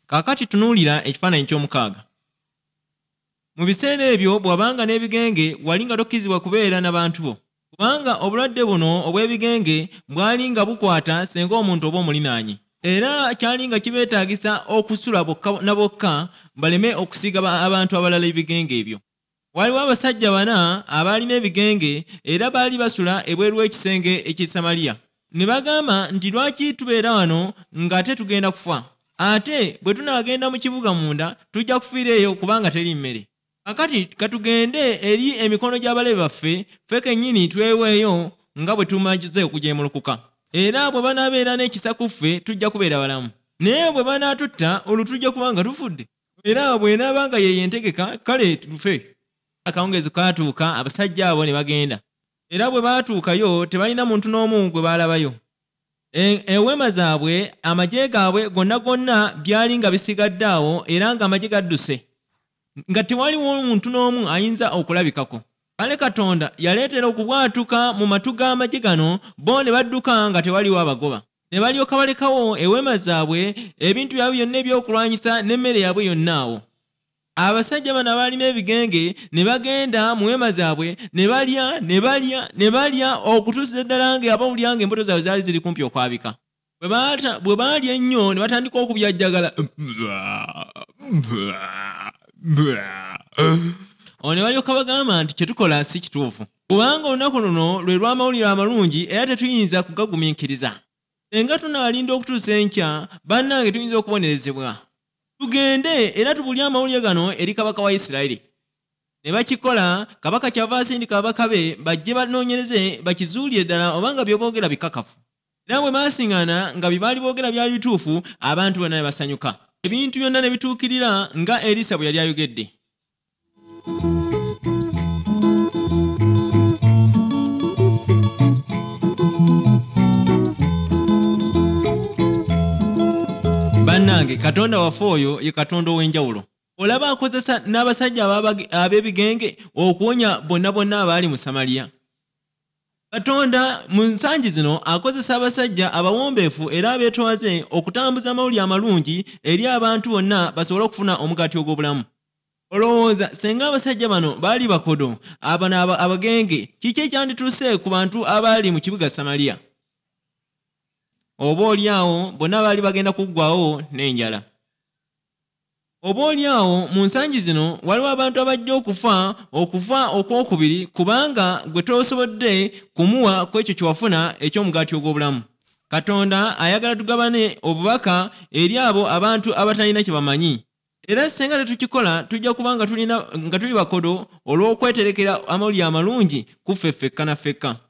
Kaakati tunuulira ekifaananyi ky'omukaaga. Mu biseera ebyo bw'abanga n'ebigenge wali nga tokkizibwa kubeera n'abantu bo, kubanga obulwadde buno obw'ebigenge bwali nga bukwata senga omuntu oba omulinaanye, era kyali nga kibeetaagisa okusula bokka na bokka baleme okusiiga abantu abalala ebigenge ebyo. Waliwo abasajja bana abaalina ebigenge era baali basula ebweru w'ekisenge eky'e Samaliya. Ne bagamba nti lwaki tubeera wano ng'ate tugenda kufa? Ate bwe tunaagenda mu kibuga munda tujja kufiira eyo kubanga teri mmere. Kakati katugende eri emikono gy'abalabe baffe, ffe kennyini tweweeyo nga bwe tumaze okujeemulukuka. Era bwe banaabeera n'ekisa ku ffe tujja kubeera balamu. Naye bwe banaatutta olwo tujja kuba nga tufudde. Era bw'enaaba nga ye yentegeka kale tufe. Akawungeezi kaatuuka, abasajja abo ne bagenda. Era bwe baatuukayo tebalina muntu n'omu gwe baalabayo. Eweema zaabwe, amagye gaabwe gonna byali nga bisigadde awo era ng'amagye gadduse, nga tewaliwo muntu n'omu ayinza okulabikako. Kale Katonda yaleetera okubwatuka mu matu g'amagye gano, bo ne badduka nga tewaliwo abagoba. Ne balyoka balekawo eweema zaabwe, ebintu byabwe byonna ebyokulwanyisa n'emmere yaabwe yonna awo. Abasajja bano abaalina ebigenge ne bagenda mu weema zaabwe ne balya okutuusiza ddala ng'abawulira ng'embuto zaabwe zaali ziri kumpi okwabika. Bwe baalya ennyo ne batandika okubyajjagala. Ono ne balyoka bagamba nti kye tukola si kituufu, kubanga olunaku luno lwe lw'amawulire amalungi era tetuyinza kugagumiikiriza. Senga tunaalinda okutuusa enkya, bannange tuyinza okubonerezebwa. Tugende era tubulye amawulire gano eri kabaka wa Isirayiri. Ne bakikola, kabaka kyava asindika ababaka be bajje banoonyereze bakizuulire ddala obanga bye boogera bikakafu. Era bwe baasiŋŋaana nga bye baali boogera byali bituufu, abantu bonna ne basanyuka. Ebintu byonna ne bituukirira nga Erisa bwe yali ayogedde. Bannange, Katonda waffe oyo ye Katonda ow'enjawulo. Olaba akozesa n'abasajja ab'ebigenge okuwonya bonna abaali mu Samaliya. Katonda mu nsangi zino akozesa abasajja abawombeefu era abeetoowaze okutambuza amawulire amalungi eri abantu bonna basobole okufuna omugaati ogw'obulamu. Olowooza senga abasajja bano baali bakodo, abano abagenge, kiki ekyandituuse ku bantu abaali mu kibuga Samaliya? Oboolyawo bonna baali bagenda kuggwawo n'enjala. Oboolyawo mu nsangi zino waliwo abantu abajja okufa okwokubiri kubanga gwe tosobodde kumuwa ku ekyo kye wafuna eky'omugaati ogw'obulamu. Katonda ayagala tugabane obubaka eri abo abantu abatalina kye bamanyi. Era senga tetukikola tujja kuba nga tuli bakodo olw'okweterekera amawulire amalungi ku ffe ffekka na ffekka.